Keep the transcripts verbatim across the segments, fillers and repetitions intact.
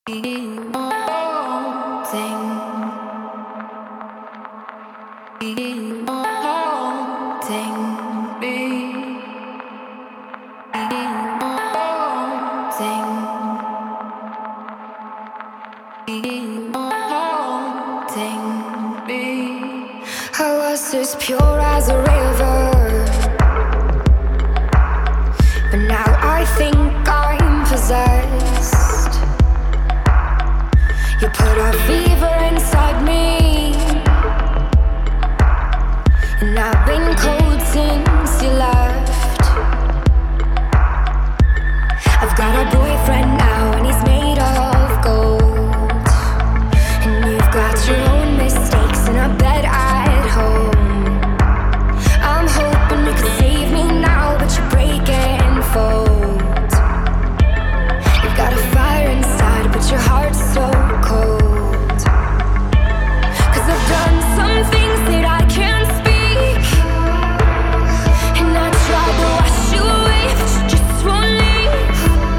I was as pure as a river, but now I think I'm possessed. You put a fever inside me, and I've been cold since you left. I've got a boyfriend now, and he's made of gold, and you've got your own mistakes in a bed at home. I'm hoping you could save me now, but you break and fold. You've got a fire inside, but your heart's so cold. 'Cause I've done some things that I can't speak, and I tried to wash you away, but you just won't leave.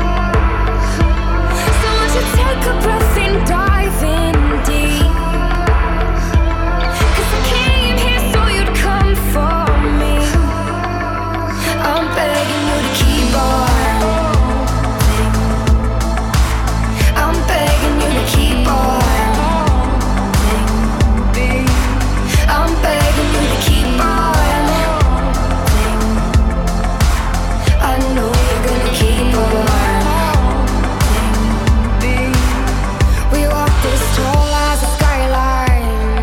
So won't you take a breath and dive in deep? 'Cause I came here so you'd come for me. I'm begging you to keep on. I'm begging you to keep on. I'm begging you to keep on. I know you're gonna keep on. We walk this tall as a skyline,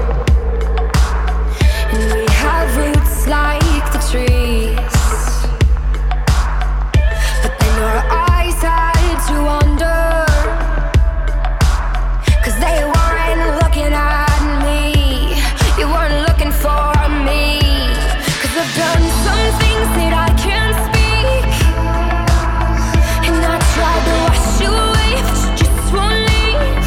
and we have roots like the trees. But then your eyes had to wander, 'cause they weren't looking at me. You weren't looking for me. 'Cause I've done some things that I can't speak, and I tried to wash you away, but you just won't leave.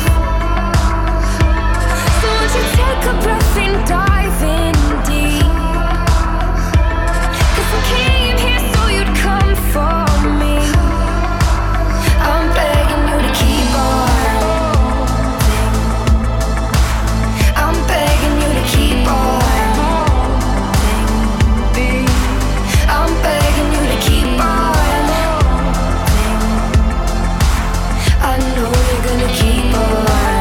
So won't you take a breath and dive in deep? 'Cause I came here so you'd come for me. I'm begging you to keep on. I'm begging you to keep on. I'm begging you to keep on. I know you're gonna keep on.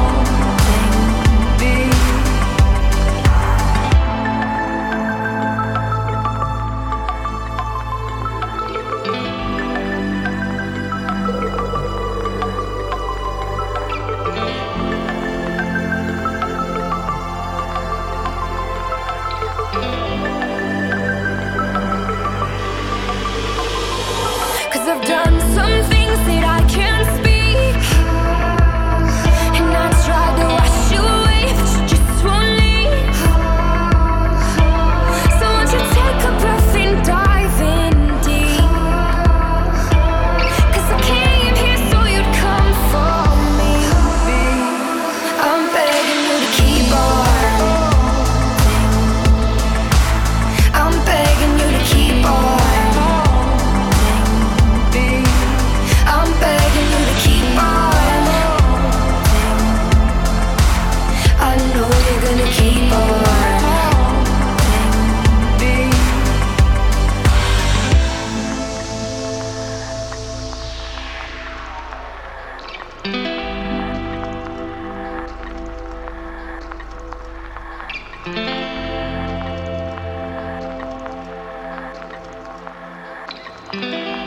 Cause I've done some things that I can't speak, and I tried to wash you away, but you just won't leave. So won't you take a breath and dive in deep? 'Cause I came here so you'd come for me. I'm begging you to keep on. I'm begging you to keep on. I'm begging you to keep on. I know you're gonna keep on. Thank